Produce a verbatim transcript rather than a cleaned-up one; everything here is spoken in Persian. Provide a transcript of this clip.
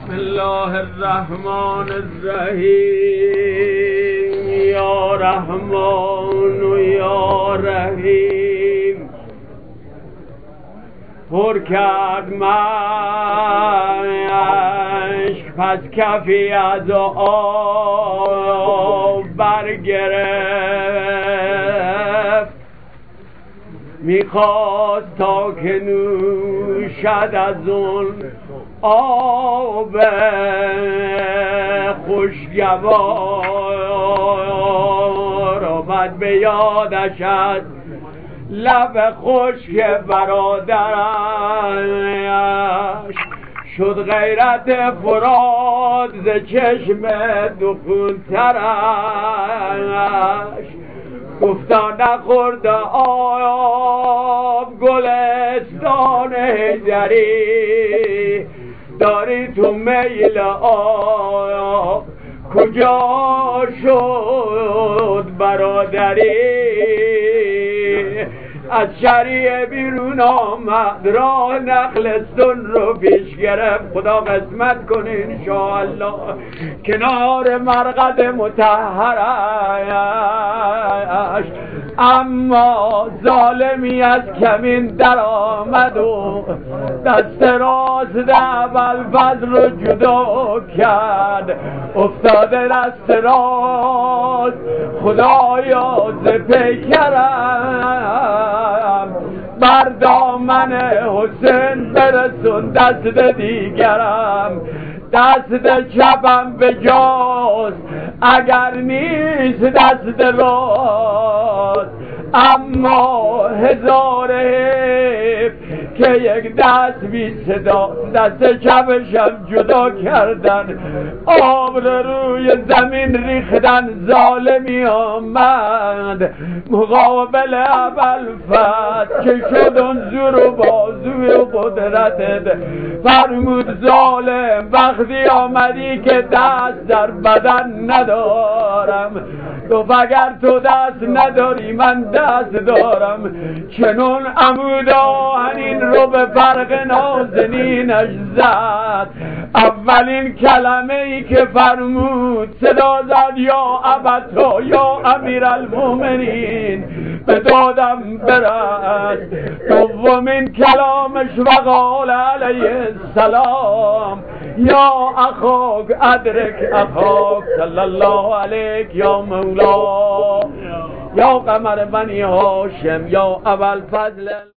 بسم الله الرحمن الرحیم. یا رحمان و یا رحیم. پر کرد مشک پس کفی از آب برگرفت، میخواست تا که نوشد از اون آب خوشگوار. آمد به یادش از لب خشک برادرش، شد غیرت فرات ز چشم دخول ترش. گفتا نخورد آب گلستان حیدری، داری تو میل آب کجا شد برادری. از شریعه بیرون آمد، راه نخلستون رو پیش گرفت. خدا قسمت کنه انشاءالله کنار مرقد مطهرش. اما ظالمی از کمین در آمد و دست راست ابوالفضل رو جدا کرد. افتاده دست راست خدایا ز پیکرم، بر دامن حسین برسون دست دیگرم. دست چپم به جاست اگر نیست دست راست، اما هزار حیف که یک دست بی صدا دست چپشم جدا کردن. آب رو روی زمین ریختن. ظالمی آمد مقابل ابوالفضل که شد اون زور و بازوی قدرتت. فرمود ظالم وقتی آمدی که دست در بدن ندارم، گفت اگر تو دست نداری من دست دارم. چنون عمود آهنین رو به فرق نازنینش زد. اولین کلمه ای که فرمود صدا زد یا ابتا یا امیرالمومنین، به دادم برس. دومین کلامش وقال علیه السلام یا اخاک ادرک اخاک صلی الله علیک یا مولا یا قمر بنی هاشم یا ابوالفضل.